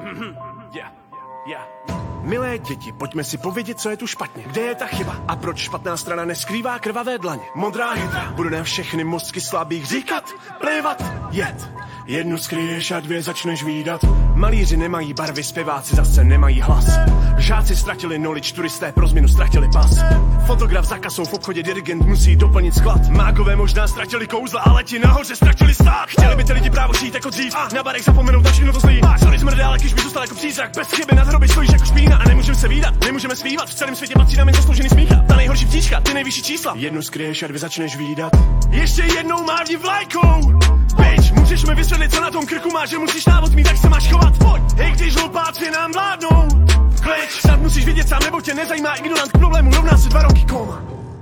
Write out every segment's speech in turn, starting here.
Milé děti, pojďme si povědět, co je tu špatně. Kde je ta chyba? A proč špatná strana neskrývá krvavé dlaně? Modrá hydra bude na všechny mozky slabých říkat, plivat, jet. Jednu skryješ a dvě začneš výdat. Malíři nemají barvy, zpěváci zase nemají hlas. Žáci ztratili knowledge, turisté pro změnu ztratili pas. Fotograf za kasou v obchodě, dirigent musí doplnit sklad. Mágové možná ztratili kouzla, ale ti nahoře ztratili stát. Chtěli by ty lidi právo žít jako dřív, na barech zapomenout na všechno to stojí. Sorry smrdé, když by zůstal jako přízrak, bez chyby nad hroby stojíš jako špína. A nemůžeme se výdat, nemůžeme zpívat, v celém světě patří nám jen zasloužený smíchat. Ta nejhorší příčka, ty nejvyšší čísla. Jednu skryješ a dvě začneš výdat. Ještě jednou mávni vlajkou. Bitch, můžeš mi vysvětlit, co na tom krku máš, že musíš návod mít, jak se máš chovat. Pojď, hej, když hlupáci nám vládnou. Klič, snad musíš vidět sám, nebo tě nezajímá ignorant k problému, rovná se 2 roky koma.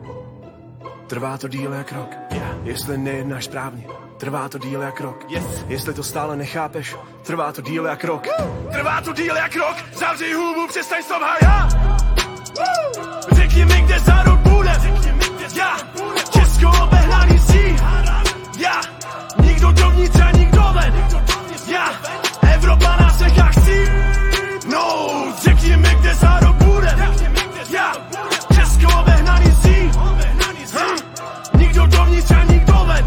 Trvá to díl jak rok, jestli nejednáš správně. Trvá to díl jak rok, jestli to stále nechápeš. Trvá to díl jak rok, trvá to díl jak rok. Zavři hubu, přestaň stop hajat. Řekni mi, kde za rok bude. Česko obehnaný si. Nikdo dovnitř a nikdo ven. Evropa na sechách chci. No, řekni mi, kde za rok bude. Česko obehnaný si. Nikdo dovnitř a nikdo ven.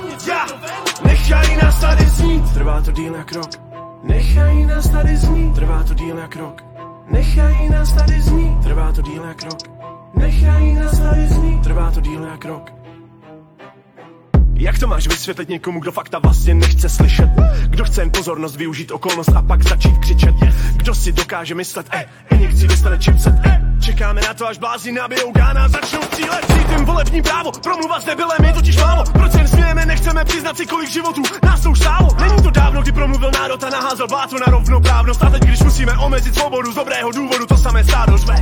Nechají nás tady znít. Trvá to díl jak rok. Nechají nás tady znít. Trvá to díl jak rok. Nechají nás tady znít. Trvá to díl jak rok. Nechají nás tady znít. Trvá to díl jak rok. Jak to máš vysvětlit někomu, kdo fakta vlastně nechce slyšet? Kdo chce jen pozornost využít okolnost a pak začít křičet? Kdo si dokáže myslet, injekcí dostane chipset, čekáme na to, až blázni nabijou gána a začnou střílet. Cítím volební právo, promluva s debelem je totiž málo. Proč jen smějeme, nechceme přiznat si, kolik životů nás to už stálo. Není to dávno, kdy promluvil národ a naházel bláto na rovnoprávnost. A teď, když musíme omezit svobodu z dobrého důvodu, to samé stádo řve.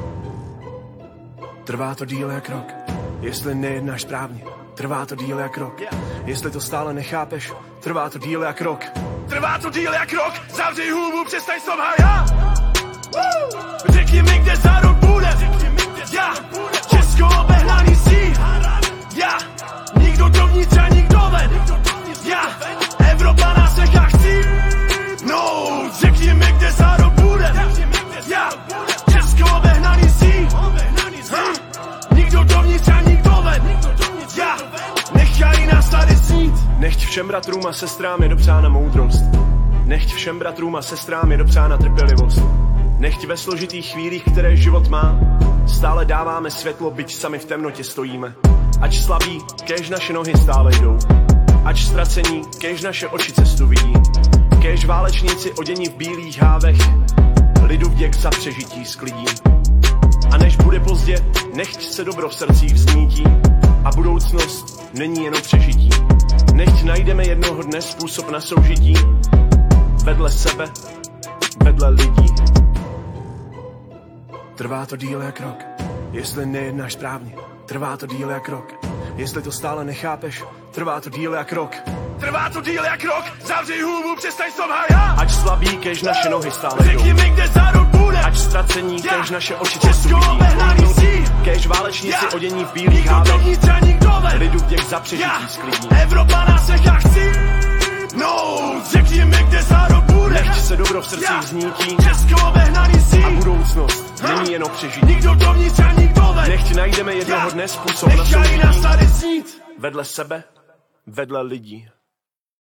Trvá to díl jak rok, jestli nejednáš správně. Trvá to díl jak rok, jestli to stále nechápeš. Trvá to díl jak rok, trvá to díl jak rok. Zavři hubu, přestaň stop hajat. Řekni mi, kde za rok bude. Česko obehnaný si. Nikdo dovnitř a nikdo ven. Evropa na sechách chci. No, řekni mi, kde za rok bude. Česko obehnaný si. Nikdo dovnitř a nikdo ven. Nechají nás tady znít. Nechť všem bratrům a sestrám je dopřána moudrost. Nechť všem bratrům a sestrám je dopřána trpělivost. Nechť ve složitých chvílích, které život má, stále dáváme světlo, byť sami v temnotě stojíme. Ač slabí, kéž naše nohy stále jdou. Ač ztracení, kéž naše oči cestu vidí. Kéž válečníci odění v bílých hávech lidu vděk za přežití sklidí. A než bude pozdě, nechť se dobro v srdcích vznítí. A budoucnost není jenom přežití. Nechť najdeme jednoho dne způsob na soužití. Vedle sebe, vedle lidí. Trvá to díl jak rok, jestli nejednáš správně. Trvá to díl jak rok, jestli to stále nechápeš. Trvá to díl jak rok, trvá to díl jak rok. Zavři hubu, přestaň stop hajat. Ať slabí, kež naše nohy stále jdou. Řekni mi, kde za rok bude. Ať ztracení, kež naše oči cestu vidí. Kéž válečníci odění v bílých hávech lidu vděk za přežití sklidí. Evropa na sechách chci. No, řekni mi, kde za rok bude. Nechť se dobro v srdcích vznítí. Česko obehnaný si. A budoucnost není jenom přežití. Nikdo dovnitř a nikdo ven. Nechť najdeme jednoho dne způsob na soužití. Vedle sebe, vedle lidí.